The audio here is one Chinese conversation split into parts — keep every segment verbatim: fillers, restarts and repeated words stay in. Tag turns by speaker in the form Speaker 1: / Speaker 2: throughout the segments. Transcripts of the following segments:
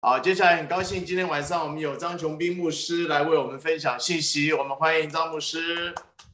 Speaker 1: 好，接下来很高兴今天晚上我们有张琼斌牧师来为我们分享信息，我们欢迎张牧师。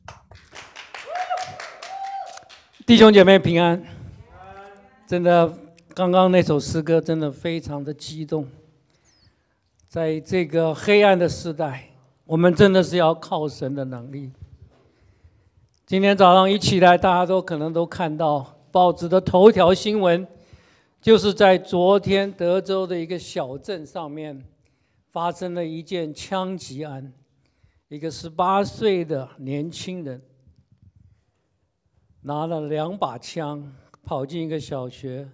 Speaker 2: 弟兄姐妹平安。真的，刚刚那首诗歌真的非常的激动。在这个黑暗的时代，我们真的是要靠神的能力。今天早上一起来，大家都可能都看到报纸的头条新闻，就是在昨天德州的一个小镇上面发生了一件枪击案，一个十八岁的年轻人拿了两把枪跑进一个小学，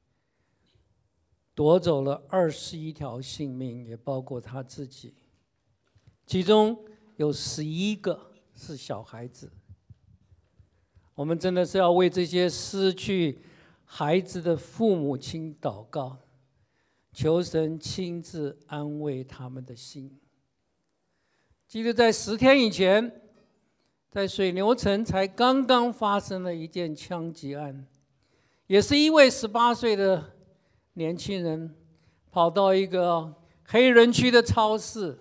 Speaker 2: 夺走了二十一条性命，也包括他自己，其中有十一个是小孩子。我们真的是要为这些失去孩子的父母亲祷告，求神亲自安慰他们的心。记得在十天以前，在水牛城才刚刚发生了一件枪击案，也是一位十八岁的年轻人跑到一个黑人区的超市，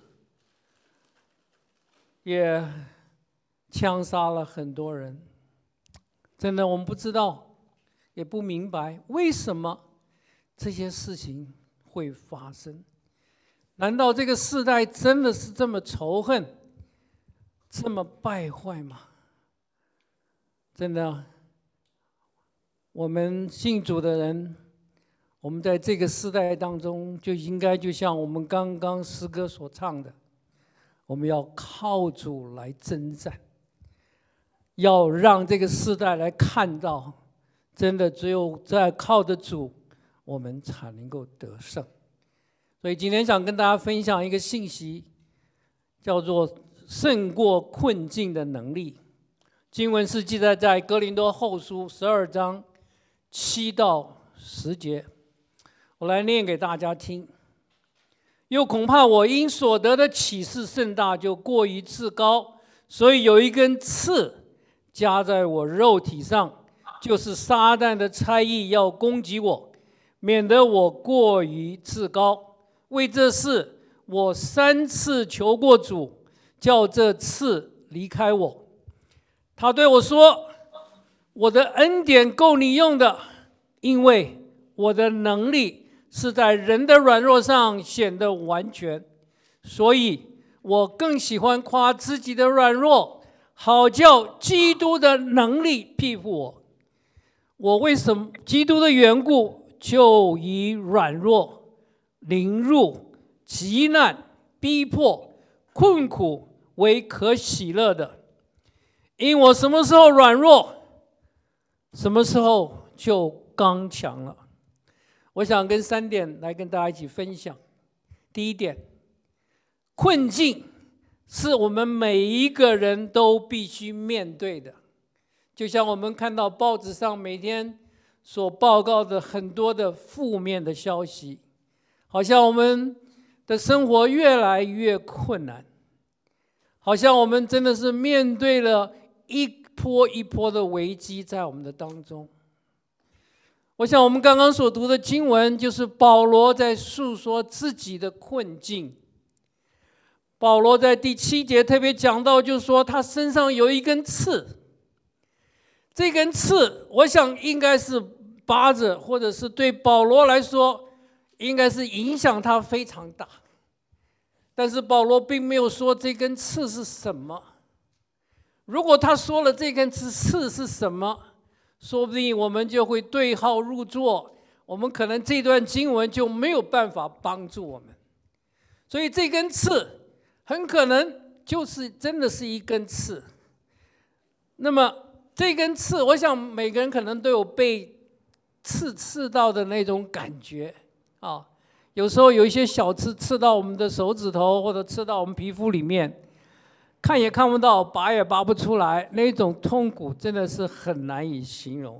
Speaker 2: 也枪杀了很多人。真的，我们不知道，也不明白为什么这些事情会发生。难道这个世代真的是这么仇恨、这么败坏吗？真的，我们信主的人，我们在这个世代当中，就应该就像我们刚刚诗歌所唱的，我们要靠主来征战。要让这个世代来看到，真的只有在靠着主，我们才能够得胜。所以今天想跟大家分享一个信息，叫做胜过困境的能力。经文是记载在哥林多后书十二章七到十节，我来念给大家听。又恐怕我因所得的启示甚大，就过于自高，所以有一根刺加在我肉体上，就是撒旦的差役要攻击我，免得我过于自高。为这事，我三次求过主，叫这刺离开我。他对我说：我的恩典够你用的，因为我的能力是在人的软弱上显得完全，所以我更喜欢夸自己的软弱，好叫基督的能力庇护我。我为什么基督的缘故，就以软弱、凌辱、急难、逼迫、困苦为可喜乐的。因我什么时候软弱，什么时候就刚强了。我想跟三点来跟大家一起分享。第一点，困境是我们每一个人都必须面对的。就像我们看到报纸上每天所报告的很多的负面的消息，好像我们的生活越来越困难，好像我们真的是面对了一波一波的危机在我们的当中。我想我们刚刚所读的经文，就是保罗在诉说自己的困境。保罗在第七节特别讲到，就是说他身上有一根刺，这根刺我想应该是疤着，或者是对保罗来说应该是影响他非常大。但是保罗并没有说这根刺是什么。如果他说了这根刺是什么，说不定我们就会对号入座，我们可能这段经文就没有办法帮助我们。所以这根刺很可能就是真的是一根刺。那么这根刺，我想每个人可能都有被刺刺到的那种感觉啊。有时候有一些小刺刺到我们的手指头，或者刺到我们皮肤里面，看也看不到，拔也拔不出来，那种痛苦真的是很难以形容。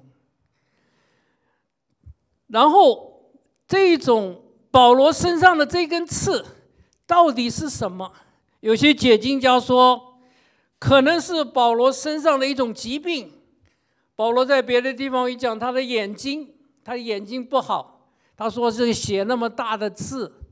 Speaker 2: 然后这种保罗身上的这根刺到底是什么？有些解经家说，可能是保罗身上的一种疾病。保罗在别的地方一讲他的眼睛，他的眼睛不好，他说是血那么大的刺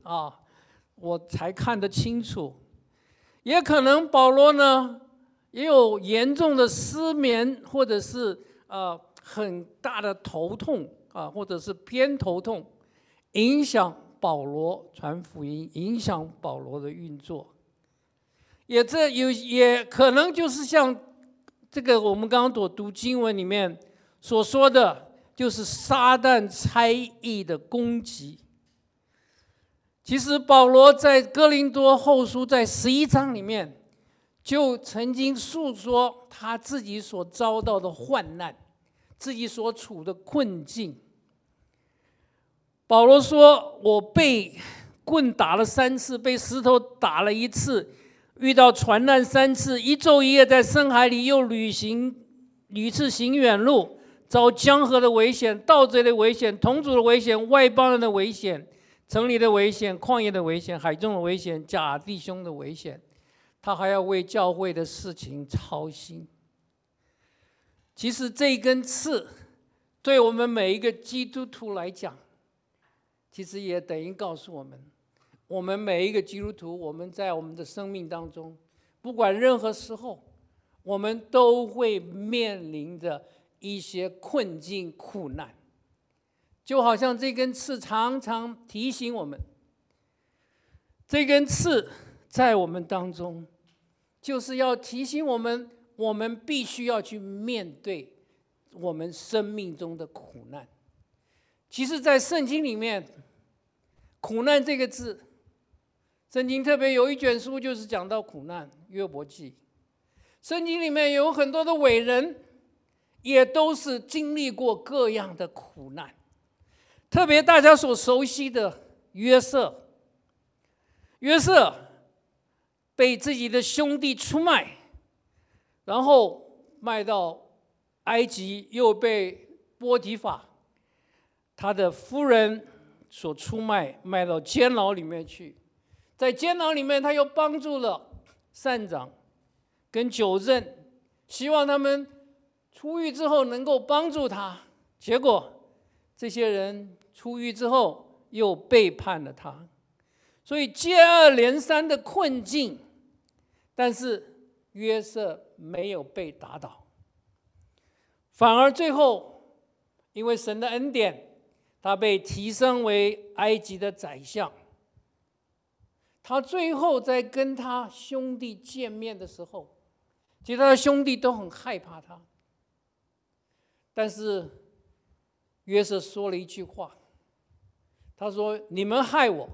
Speaker 2: 啊，我才看得清楚。也可能保罗呢，也有严重的失眠，或者是呃很大的头痛啊，或者是偏头痛，影响保罗传福音，影响保罗的运作。也这有也可能就是像这个我们刚刚所读经文里面所说的，就是撒旦猜疑的攻击。其实保罗在哥林多后书在十一章里面，就曾经述说他自己所遭到的患难，自己所处的困境。保罗说：“我被棍打了三次，被石头打了一次，遇到船难三次，一昼一夜在深海里，又旅行屡次行远路，遭江河的危险、盗贼的危险、同族的危险、外邦人的危险。”城里的危险、旷野的危险、海中的危险、假弟兄的危险，他还要为教会的事情操心。其实这根刺，对我们每一个基督徒来讲，其实也等于告诉我们，我们每一个基督徒，我们在我们的生命当中，不管任何时候，我们都会面临着一些困境、苦难。就好像这根刺常常提醒我们，这根刺在我们当中，就是要提醒我们，我们必须要去面对我们生命中的苦难。其实在圣经里面，苦难这个字，圣经特别有一卷书就是讲到苦难，约伯记。圣经里面有很多的伟人，也都是经历过各样的苦难。特别大家所熟悉的约瑟，约瑟被自己的兄弟出卖，然后卖到埃及，又被波提法他的夫人所出卖，卖到监牢里面去。在监牢里面，他又帮助了善长跟九任，希望他们出狱之后能够帮助他。结果这些人出狱之后又背叛了他，所以接二连三的困境，但是约瑟没有被打倒，反而最后因为神的恩典，他被提升为埃及的宰相。他最后在跟他兄弟见面的时候，其实他的兄弟都很害怕他，但是约瑟说了一句话，他说：“你们害我，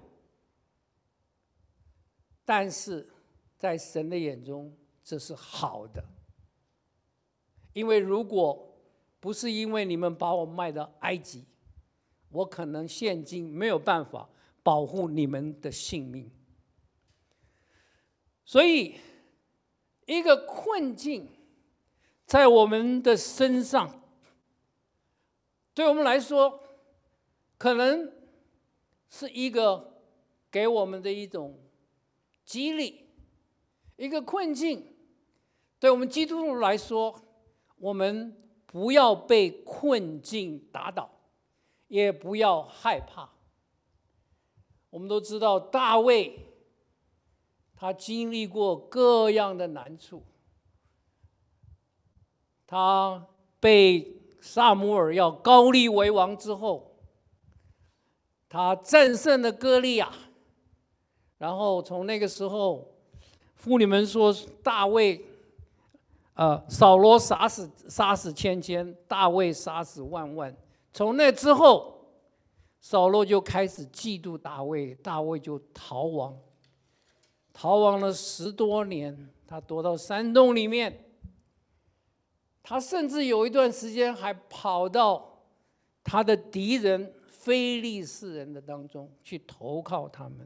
Speaker 2: 但是在神的眼中这是好的，因为如果不是因为你们把我卖到埃及，我可能现今没有办法保护你们的性命。”所以一个困境在我们的身上，对我们来说可能是一个给我们的一种激励。一个困境对我们基督徒来说，我们不要被困境打倒，也不要害怕。我们都知道大卫他经历过各样的难处，他被撒母耳要膏立为王之后，他战胜了歌利亚，然后从那个时候，妇女们说大卫，呃，扫罗杀死杀死千千，大卫杀死万万。从那之后，扫罗就开始嫉妒大卫，大卫就逃亡。逃亡了十多年，他躲到山洞里面。他甚至有一段时间还跑到他的敌人非利士人的当中去投靠他们。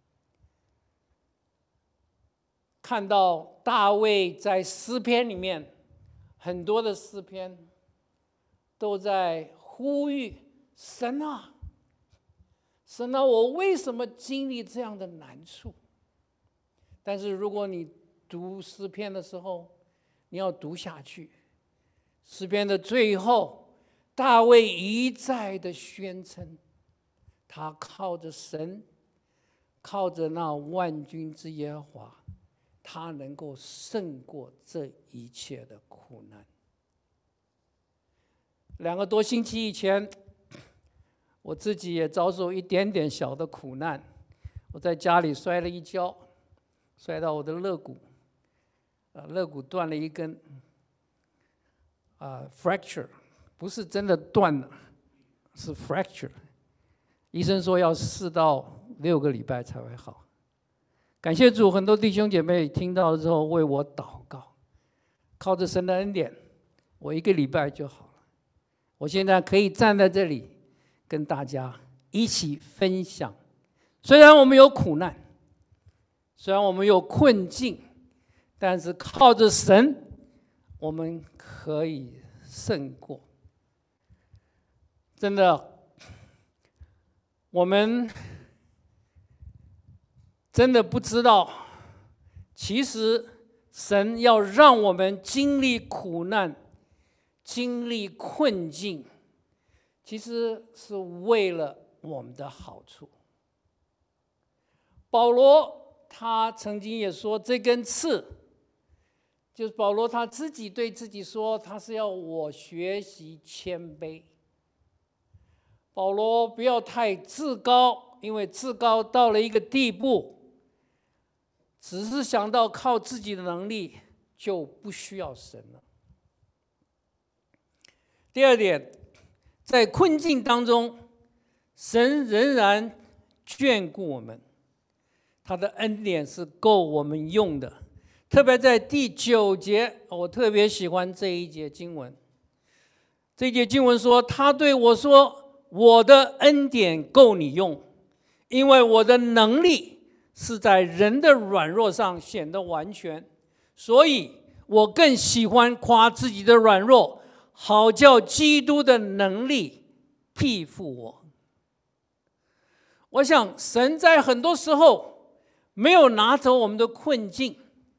Speaker 2: 看到大卫在诗篇里面，很多的诗篇都在呼吁神啊，神啊，我为什么经历这样的难处？但是如果你读诗篇的时候，你要读下去。诗篇的最后，大卫一再的宣称，他靠着神， 靠着那万军之耶和华，他能够胜过这一切的苦难。两个多星期以前，我自己也遭受一点点小的苦难，我在家里摔了一跤，摔到我的肋骨，啊，肋骨断了一根，啊 ，fracture， 不是真的断了，是 fracture。医生说要四到六个礼拜才会好。感谢主，很多弟兄姐妹听到之后为我祷告，靠着神的恩典，我一个礼拜就好了。我现在可以站在这里，跟大家一起分享。虽然我们有苦难，虽然我们有困境，但是靠着神，我们可以胜过。真的，我们真的不知道，其实神要让我们经历苦难、经历困境，其实是为了我们的好处。保罗他曾经也说，这根刺，就是保罗他自己对自己说，他是要我学习谦卑。保罗不要太自高，因为自高到了一个地步，只是想到靠自己的能力，就不需要神了。第二点，在困境当中，神仍然眷顾我们，他的恩典是够我们用的。特别在第九节，我特别喜欢这一节经文。这一节经文说，他对我说，我的恩典够你用，因为我的能力是在人的软弱上显得完全，所以我更喜欢夸自己的软弱，好叫基督的能力庇护我。我想神在很多时候没有拿走我们的困境，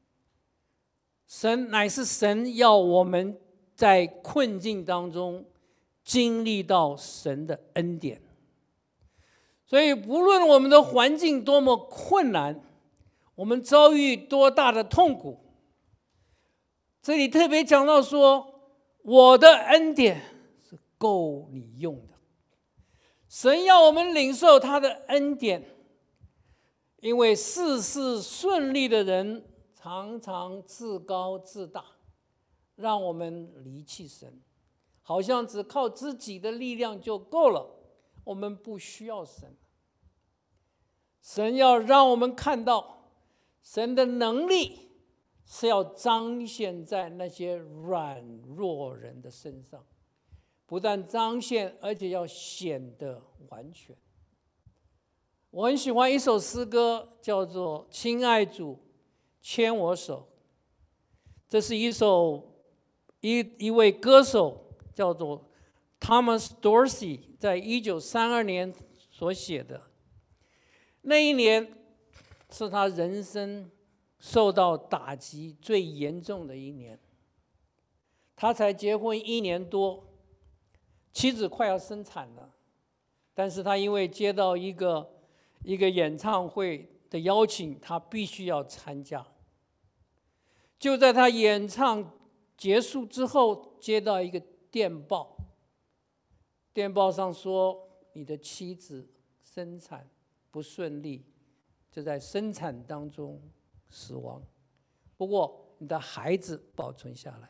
Speaker 2: 神乃是神要我们在困境当中经历到神的恩典。所以无论我们的环境多么困难，我们遭遇多大的痛苦，这里特别讲到说，我的恩典是够你用的。神要我们领受他的恩典，因为事事顺利的人常常自高自大，让我们离弃神，好像只靠自己的力量就够了，我们不需要神。神要让我们看到，神的能力是要彰显在那些软弱人的身上，不但彰显，而且要显得完全。我很喜欢一首诗歌，叫做《亲爱主牵我手》，这是一首一一位歌手叫做 Thomas Dorsey 在一九三二年所写的。那一年是他人生受到打击最严重的一年。他才结婚一年多，妻子快要生产了，但是他因为接到一个一个演唱会的邀请，他必须要参加。就在他演唱结束之后，接到一个电报，电报上说你的妻子生产不顺利，就在生产当中死亡，不过你的孩子保存下来。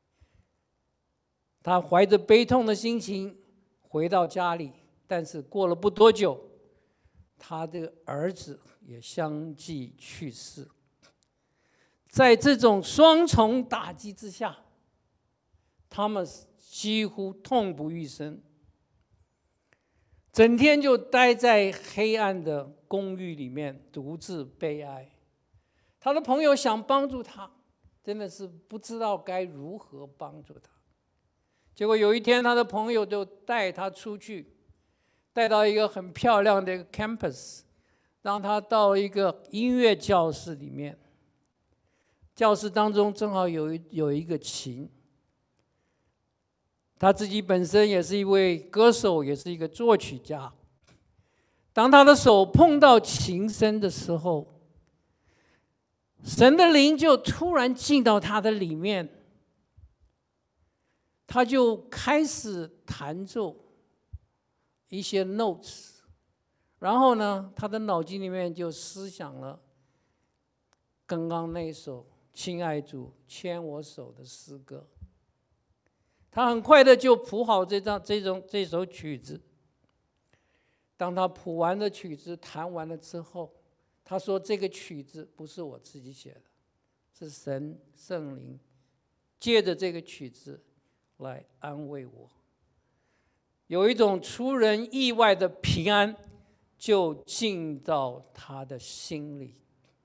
Speaker 2: 他怀着悲痛的心情回到家里，但是过了不多久，他的儿子也相继去世。在这种双重打击之下，他们几乎痛不欲生，整天就待在黑暗的公寓里面独自悲哀。他的朋友想帮助他，真的是不知道该如何帮助他。结果有一天，他的朋友就带他出去，带到一个很漂亮的一个 campus， 让他到一个音乐教室里面。教室当中正好有一有一个琴，他自己本身也是一位歌手，也是一个作曲家。 当他的手碰到琴声的时候，神的灵就突然进到他的里面，他就开始弹奏一些 notes， 然后呢，他的脑筋里面就思想了刚刚那首亲爱主牵我手的诗歌。他很快的就谱好这张这种这首曲子。当他谱完了曲子，弹完了之后，他说这个曲子不是我自己写的，是神圣灵借着这个曲子来安慰我。有一种出人意外的平安就进到他的心里。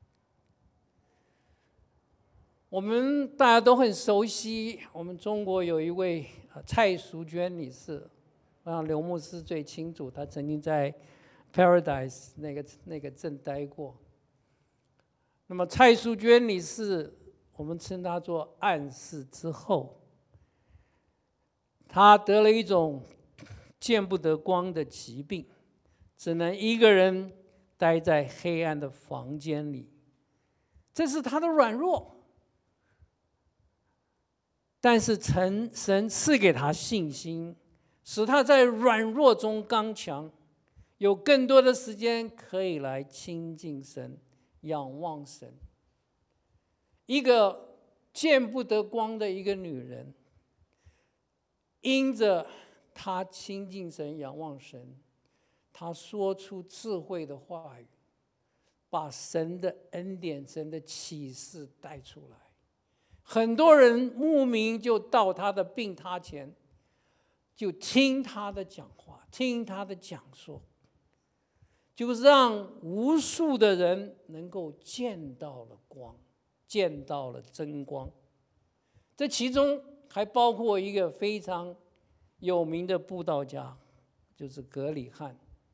Speaker 2: 我们大家都很熟悉，我们中国有一位蔡淑娟女士，我想刘牧师最清楚，他曾经在 Paradise 那个那个镇待过。那么蔡淑娟女士，我们称她做暗示之后，她得了一种见不得光的疾病，只能一个人待在黑暗的房间里，这是她的软弱。但是神赐给她信心，使她在软弱中刚强，有更多的时间可以来亲近神，仰望神。一个见不得光的一个女人，因着她亲近神、仰望神，她说出智慧的话语，把神的恩典、神的启示带出来。很多人慕名就到他的病榻前，就听他的讲话，听他的讲说，就让无数的人能够见到了光，见到了真光。这其中还包括一个非常有名的布道家，就是葛理翰。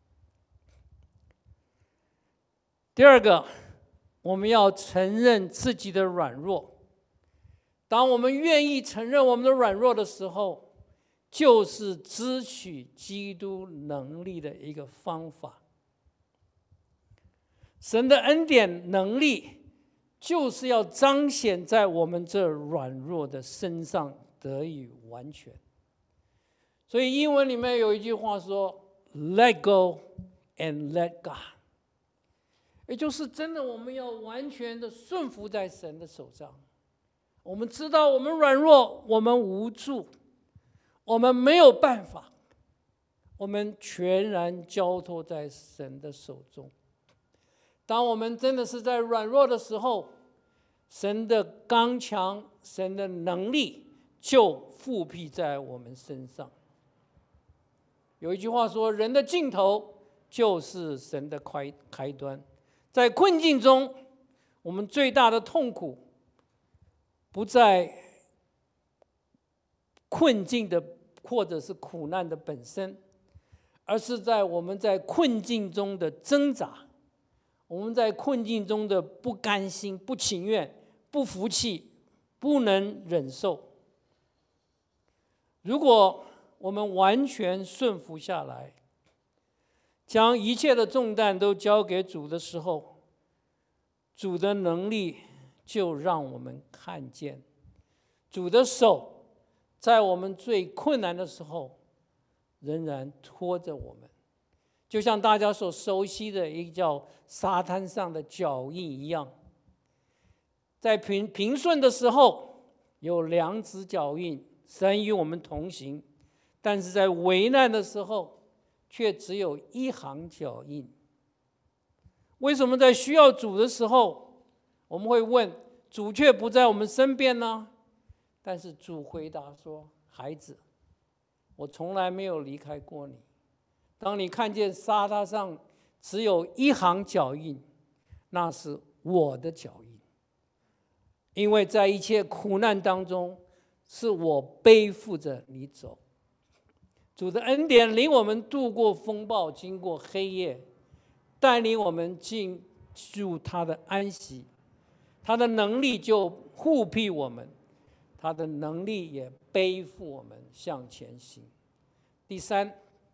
Speaker 2: 第二个，我们要承认自己的软弱。当我们愿意承认我们的软弱的时候，就是支取基督能力的一个方法。神的恩典能力就是要彰显在我们这软弱的身上得以完全。所以英文里面有一句话说 Let go and let God， 也就是真的我们要完全的顺服在神的手上。我们知道我们软弱，我们无助，我们没有办法，我们全然交托在神的手中。当我们真的是在软弱的时候，神的刚强、神的能力就复辟在我们身上。有一句话说，人的尽头就是神的开开端。在困境中，我们最大的痛苦不在困境的或者是苦难的本身，而是在我们在困境中的挣扎，我们在困境中的不甘心、不情愿、不服气、不能忍受。如果我们完全顺服下来，将一切的重担都交给主的时候，主的能力就让我们看见主的手在我们最困难的时候仍然拖着我们，就像大家所熟悉的一个叫沙滩上的脚印一样。在平平顺的时候有两指脚印，神与我们同行，但是在危难的时候却只有一行脚印。为什么在需要主的时候，我们会问主却不在我们身边呢？但是主回答说，孩子，我从来没有离开过你。当你看见沙滩上只有一行脚印，那是我的脚印，因为在一切苦难当中，是我背负着你走。主的恩典领我们度过风暴，经过黑夜，带领我们进入他的安息。他的能力就护庇我们，他的能力也背负我们向前行。第三，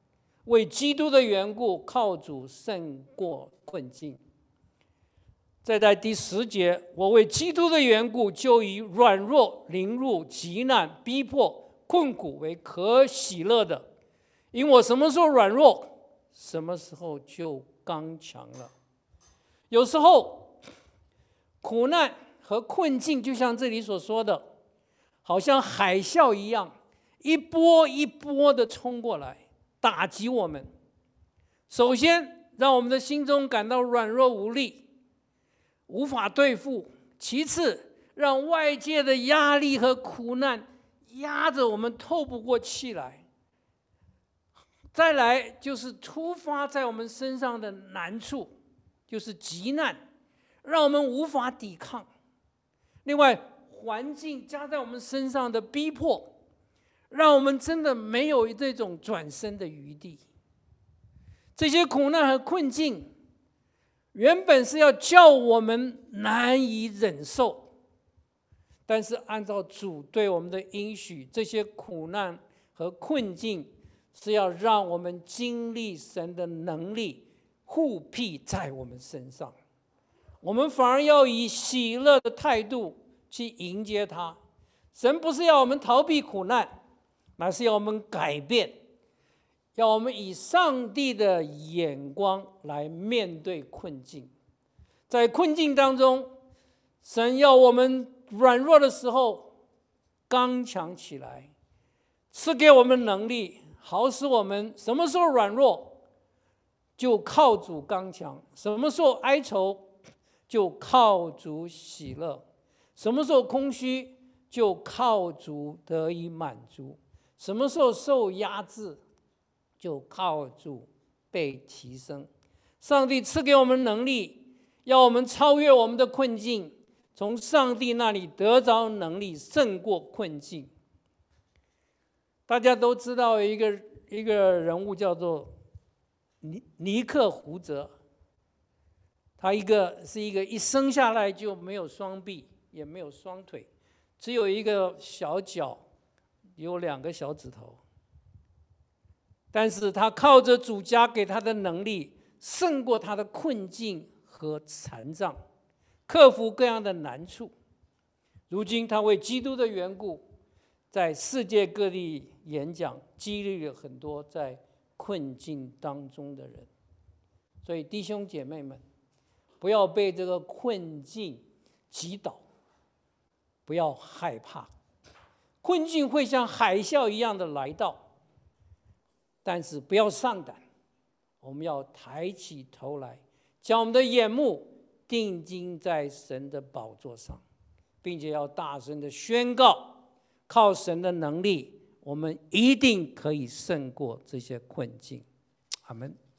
Speaker 2: 为基督的缘故，靠主胜过困境。再在第十节，我为基督的缘故，就以软弱、凌辱、急难、逼迫、困苦为可喜乐的，因我什么时候软弱，什么时候就刚强了。有时候苦难和困境就像这里所说的，好像海啸一样，一波一波的冲过来，打击我们。首先让我们的心中感到软弱无力，无法对付；其次让外界的压力和苦难压着我们透不过气来；再来就是突发在我们身上的难处，就是急难，让我们无法抵抗；另外环境加在我们身上的逼迫，让我们真的没有这种转身的余地。这些苦难和困境原本是要叫我们难以忍受，但是按照主对我们的应许，这些苦难和困境是要让我们经历神的能力护庇在我们身上，我们反而要以喜乐的态度去迎接它。神不是要我们逃避苦难，乃是要我们改变，要我们以上帝的眼光来面对困境。在困境当中，神要我们软弱的时候刚强起来，赐给我们能力，好使我们什么时候软弱就靠主刚强，什么时候哀愁就靠主喜乐，什么时候空虚就靠主得以满足，什么时候受压制就靠主被提升。上帝赐给我们能力，要我们超越我们的困境，从上帝那里得着能力胜过困境。大家都知道一个一个人物叫做尼尼克胡泽，他一个是一个一生下来就没有双臂也没有双腿，只有一个小脚，有两个小指头，但是他靠着主加给他的能力，胜过他的困境和残障，克服各样的难处。如今他为基督的缘故，在世界各地演讲，激励了很多在困境当中的人。所以弟兄姐妹们，不要被这个困境击倒，不要害怕，困境会像海啸一样的来到，但是不要上胆，我们要抬起头来，将我们的眼目定睛在神的宝座上，并且要大声的宣告，靠神的能力，我们一定可以胜过这些困境。阿们。